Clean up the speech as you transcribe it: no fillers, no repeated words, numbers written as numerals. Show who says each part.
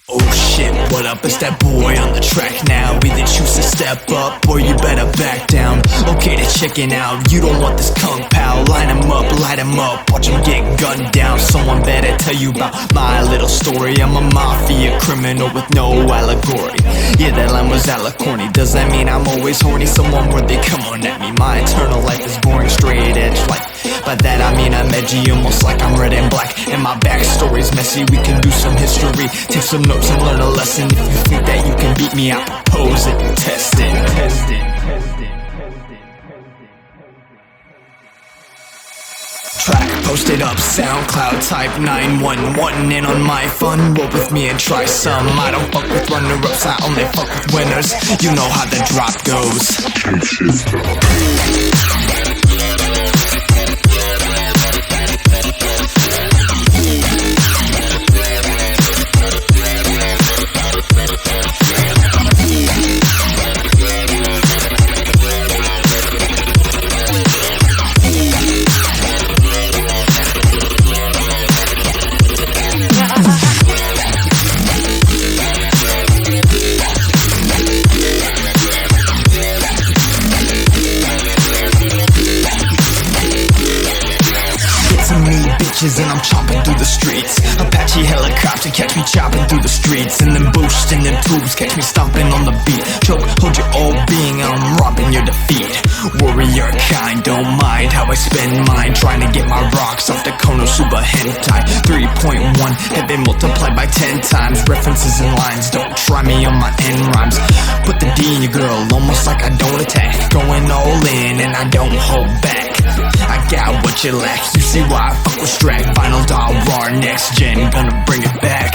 Speaker 1: Oh shit, what up? It's that boy on the track now. Either choose to step up or you better back down. Okay to checking out, you don't want this kung pal. Line him up, light him up, watch him get gunned down. Someone better tell you about my little story. I'm a mafia criminal with no allegory. Yeah, that line was hella corny. Does that mean I'm always horny? Someone worthy, come on at me. My eternal life is boring, straight edge life. By that I mean I'm edgy, almost like I'm red and black. And my backstory's messy, we can do some history. Take some notes and learn a lesson. If you think that you can beat me, I propose it, test it. Track posted up, SoundCloud, type 911. And on my phone, roll with me and try some. I don't fuck with runner-ups, I only fuck with winners. You know how the drop goes. And I'm chopping through the streets. Apache helicopter catch me chopping through the streets. And then boost in them tubes catch me stomping on the beat. Choke, hold your whole being and I'm robbing your defeat. Warrior kind, don't mind how I spend mine. Trying to get my rocks off the Konosuba hentai. 3.1 have been multiplied by 10 times. References and lines, don't try me on my end rhymes. Put the D in your girl, almost like I don't attack. Going all in and I don't hold back. I got what you lack, you see why I fuck with Strack. Vinyl doll raw, next gen, gonna bring it back.